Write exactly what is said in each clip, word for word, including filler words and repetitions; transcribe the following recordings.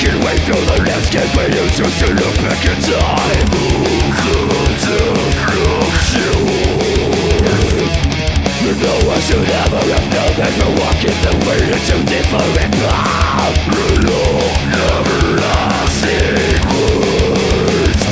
making way through the landscape when you choose to look back in time. No one should ever have known that you're walking the way into different paths. Long, everlasting words.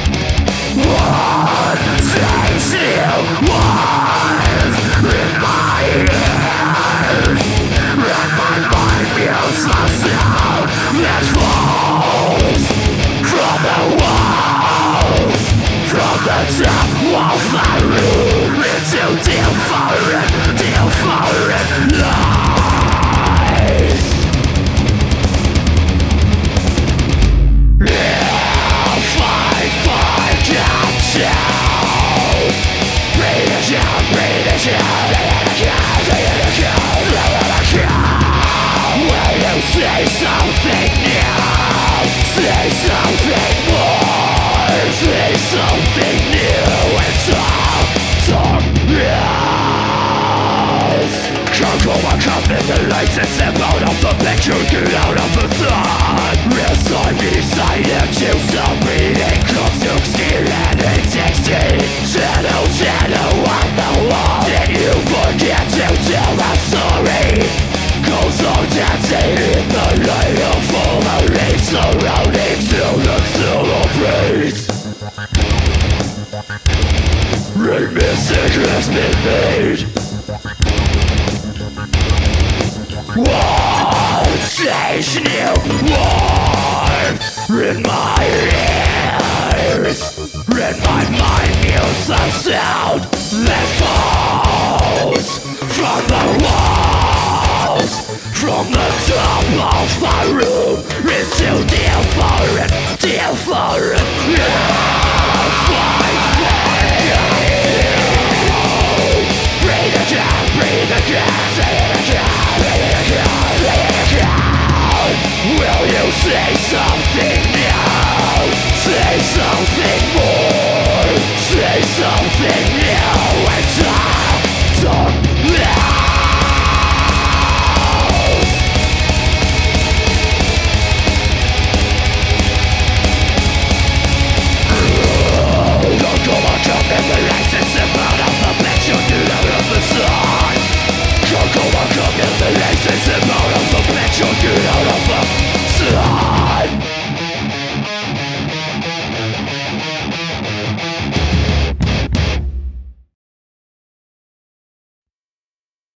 One takes you, one in my ears, and my mind feels the sound that falls from the walls, from the top of my room into different, different lies. If I forget you, breathe it out, breathe it out, say it again, say it again. Will you say something new? Say something more. Say something new and talk, talk yes. Can't go back up in the lights and step out of the picture, get out of the thought. Resign beside you, stop breathing, clock sixteen and eight sixteen. Shadow, shadow on the wall, did you forget to tell a story? Goes on dancing in the light of falling surroundings till the celebrates. Great mistake has been made. One change new warm in my ears, in my mind feels the sound that falls from the walls, from the top of my room into different, different breathe again, breathe again, say it again, say it again, say it again. Will you say something new? Say something more. Say something new and talk, talk loud. Don't go back up in the lights and simple.